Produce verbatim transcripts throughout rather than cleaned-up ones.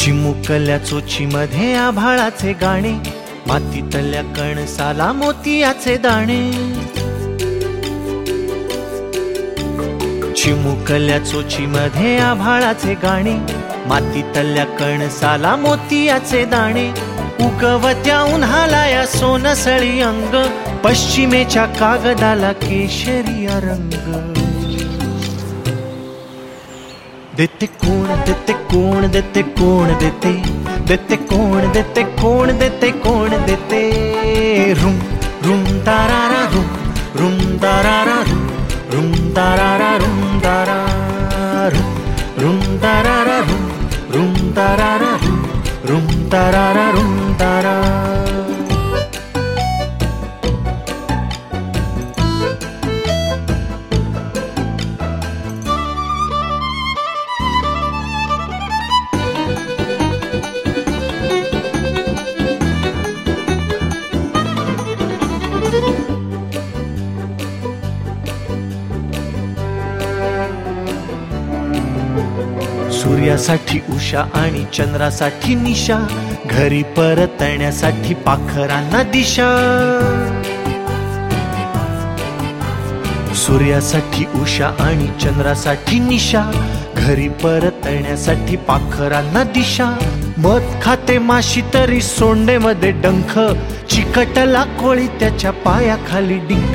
चिमुकल्या चोचीमध्ये आभाळाचे गाणे, मातीतल्या कणसाला मोतियाचे दाणे. चिमुकल्या चोचीमध्ये आभाळाचे गाणे, मातीतल्या कणसाला मोतियाचे दाणे. उगवत्या उन्हाला या सोनसळी अंग, पश्चिमेच्या कागदाला केशरिया रंग. देते कोण देते कोण देते कोण देते, देते कोण देते कोण देते कोण देते. रुम रुम तारारा रुम, रुम तारारा रुम, रुम तारारा रुम तारा रुम, रुम तारारा रुम, रुम तारारा रुम, रुम तारारा रुम तारा. सूर्यासाठी उषा आणि चंद्रासाठी निशा, घरी परतण्यासाठी पाखरांना दिशा. सूर्यासाठी उषा आणि चंद्रासाठी निशा, घरी परतण्यासाठी पाखरांना दिशा. मध खाते माशी तरी सोंडेमध्ये डंख, चिकटला कोळी त्याच्या पायाखाली डिंक.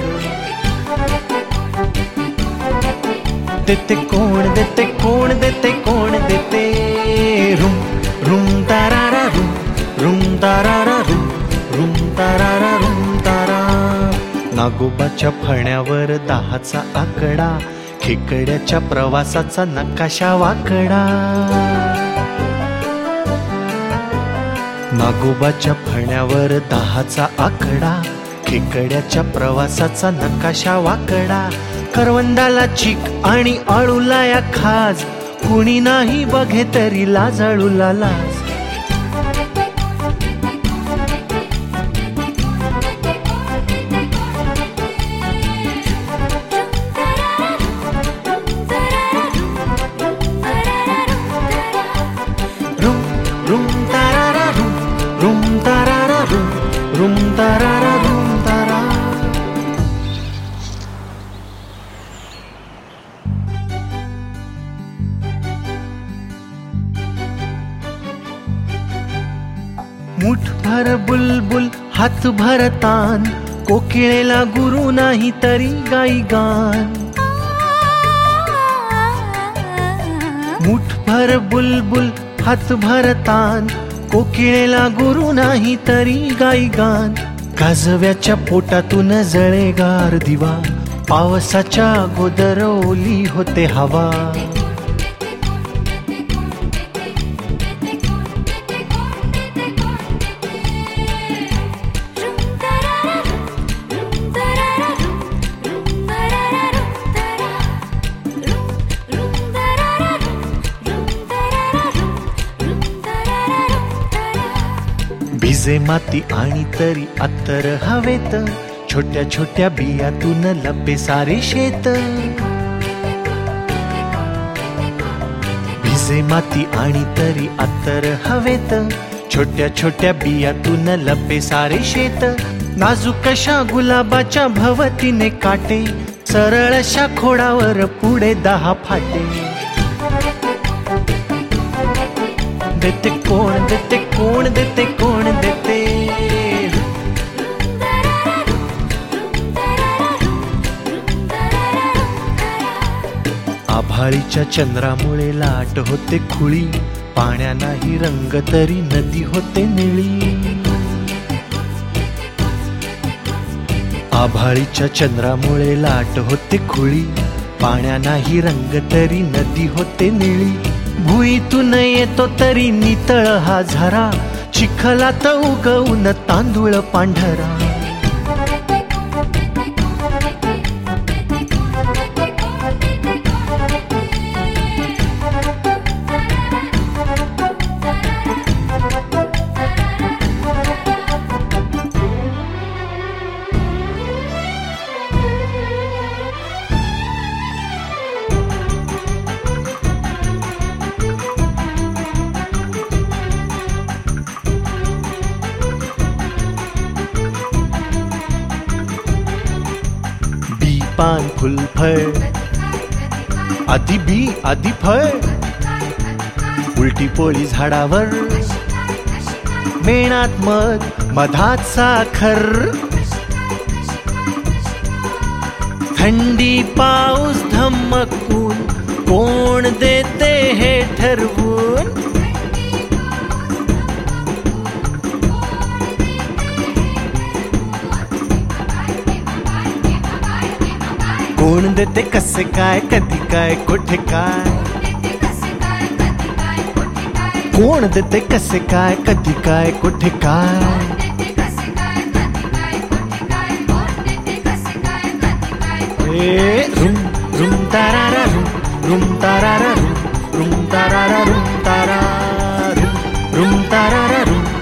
देते कोण देते कोण देते कोण देते. रुम रुम तारारा रुम, रुम तारारा रुम, रुम तारारा रुम तारा. नागोबाच्या फण्यावर दहाचा आकडा, खेकड्याच्या प्रवासाचा नकाशा वाकडा. नागोबाच्या फण्यावर दहाचा आकडा, खेकड्याच्या प्रवासाचा नकाशा वाकडा. करवंदाला चीक आणि आळूला या खाज, कुणी नाही बघे तरी लाजाळूला लाज. रुम रुम तारारा रुम, रुम तारारा रुम, रुम तारारा रुम तारा. मुठभर बुलबुल हातभर तान, कोकिळेला गुरु नाही तरी गाई गान. मुठभर बुलबुल हातभर तान, कोकिळेला गुरु नाही तरी गाई गान. काजव्याच्या पोटातून जळेगार दिवा, पावसाच्या अगोदर ओली होते हवा. भिजे माती आणि तरी अत्तर हवेत, छोट्या छोट्या बियातून लपे सारे शेत. भिजे माती आणि तरी अत्तर हवेत, छोट्या छोट्या बियातून लपे सारे शेत. नाजूकशा गुलाबाच्या भवतीने काटे, सरळशा खोडावर पुढे दहा फाटे. देते कोण देते कोण देते कोण देते. आभाळीच्या चंद्रामुळे लाट होते खुळी, पाण्या नाही रंग तरी नदी होते निळी. आभाळीच्या चंद्रामुळे लाट होते खुळी, पाण्या नाही रंग तरी नदी होते निळी. भुईतून येतो तरी नितळ हा झरा, चिखलात उगवून तांदूळ पांढरा. पान फुलफळ, आधी बी आधी फळ, उलटी पोळी झाडावर, मेणात मध मधात साखर, थंडी पाऊस धमकून कोण देते हे ठरवून, कोण देते कसे काय कधी काय कुठे काय, कोण देते कसे काय कधी काय कुठे काय, ए रुम रुम तारारा रुम रुम तारारा रुम रुम तारारा रुम तारा रुम रुम तारारा रुम